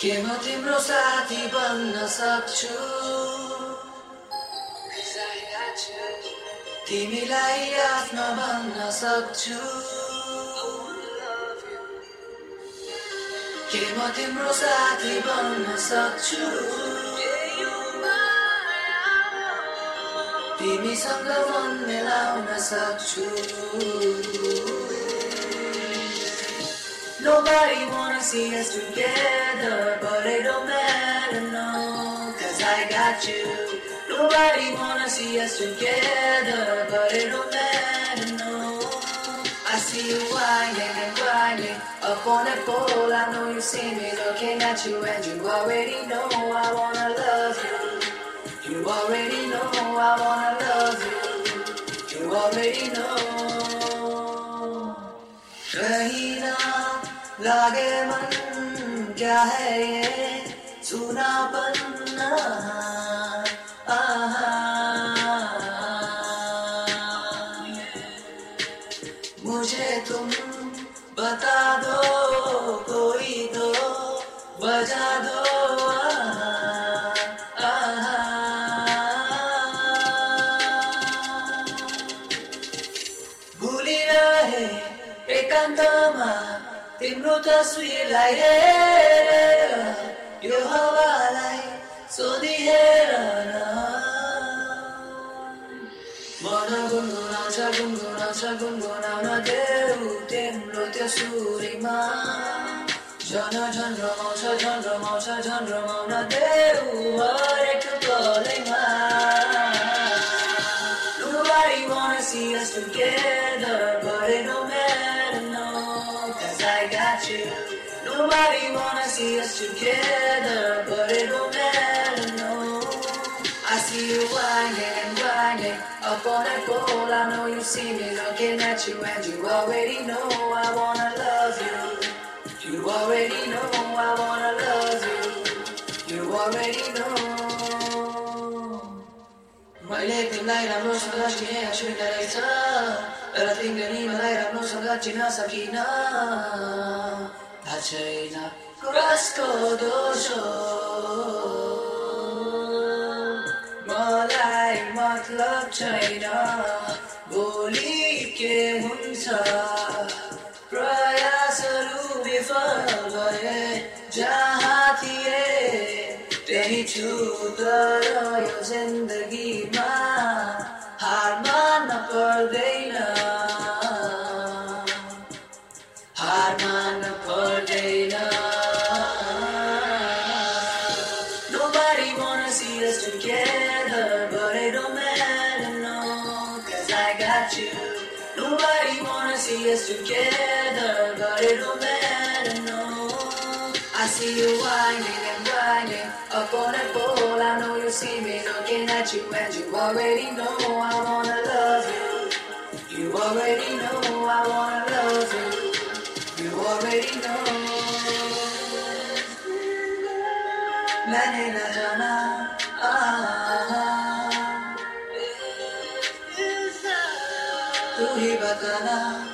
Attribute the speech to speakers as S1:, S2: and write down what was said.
S1: के म तिम्रो साथी बन्न सक्छु तिमीलाई आफ्नो बन्न सक्छु के म तिम्रो साथी बन्न सक्छु तिमीसँग मन मिलाउन सक्छु Nobody wanna see us together, but it don't matter, no, 'cause I got you. Nobody wanna see us together, but it don't matter, no. I see you whining and grinding up on that pole. I know you see me looking at you, and you already know I wanna love you. You already know I wanna love you. You already know. कहीं ना लागे मन क्या है ये सुनापन मुझे तुम बता दो कोई तो बजा दो भूली रहे एकान्तमा तिम्रो तस्विरलाई हेरेर यो हावालाई सोधिहेर न मन गुनगुनाउन देऊ तिम्रो त्यो सुरीमा झन रमाउन देऊ हरेक पलैमा Nobody wanna see us together, but it don't matter, no, 'cause I got you. Nobody wanna see us together, but it don't matter, no. I see you whining and grinding up on that pole. I know you see me looking at you, and you already know I wanna love you. You already know I wanna love you. You already know. मैले तिमीलाई राम्रोसँग चिने छुइँदो रहेछ तर तिमीले नि मलाई राम्रोसँग चिन्न सकिन थाहा छैन कसको दोष हो मलाई मतलब छैन भोलि के हुन्छ प्रयासहरू विफल भए जहाँ थिए त्यही छु तर यो जिन्दगीमा हार मान्न पर्दैन Nobody wanna see us together, but it don't matter, no, 'cause I got you. Nobody wanna see us together, but it don't matter, no. I see you whining and grinding up on that pole. I know you see me looking at you, and you already know I wanna love you. You already know I wanna love you. You already know. मैंने न जाना तू ही बताना